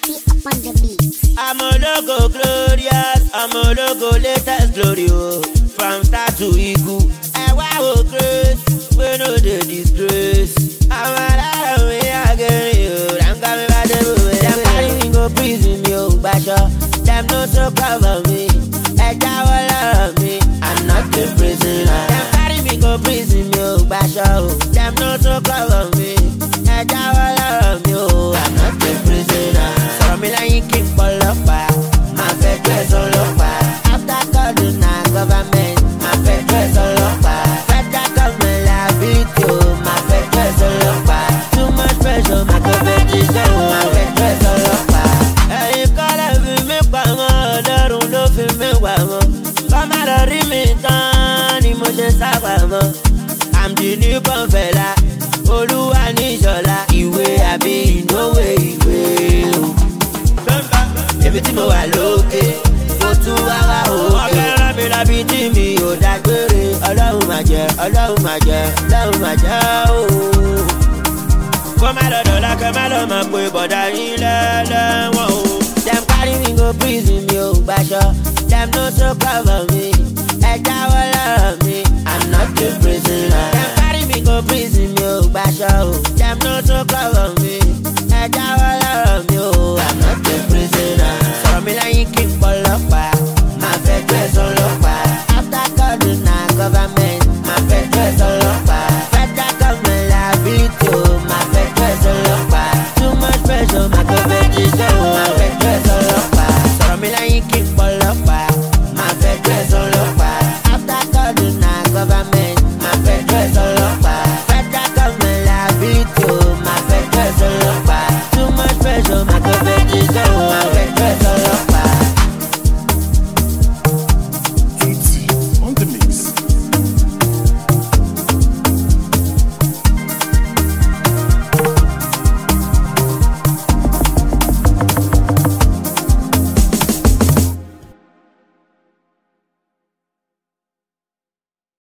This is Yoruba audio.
upon the beat. I'm a logo glorious, I'm a logo latest glory, oh. From start to eagle, and wow, grace, we know the disgrace. I'm a lot of me again, I'm coming by the way. Them carry me go prison, yo, basho. Them no so cover me, and all of me. I'm not the prisoner. Them carry me go prison, yo, basho. Them no so cover me, and all of me. I'm not the prisoner. So me like keep all up, my bed dress all up. After Kaduna government, my bed dress all up. Federal government love it too, my bed dress all up. Too much pressure, my competition, my bed dress all up. Hey, call every me kwamo, Ọlọ́run ló fi mí wá mọ́. Kọ́má lọ rí mi tán ni mo ṣe sábà mọ́. I'm the newborn fella, Olúwa ní ìṣọ̀lá. Ìwé àbí ìnáwó ìwé o. Èmi tí mo wà lókè, mo tún wá wá òkè. Ọ̀gá rán mi lábí tí mi ò dágbére. Ọlọ́run máa jẹ, Ọlọ́run máa jẹ, Ọlọ́run máa jẹ ooo. Kó má lọ dọ̀la kẹ́ má lọ mọ̀ pé bọ̀dá yín lẹ́lẹ́wọ̀n o. Dem carry me go prison, mi ò gbaṣọ. Dem no so cover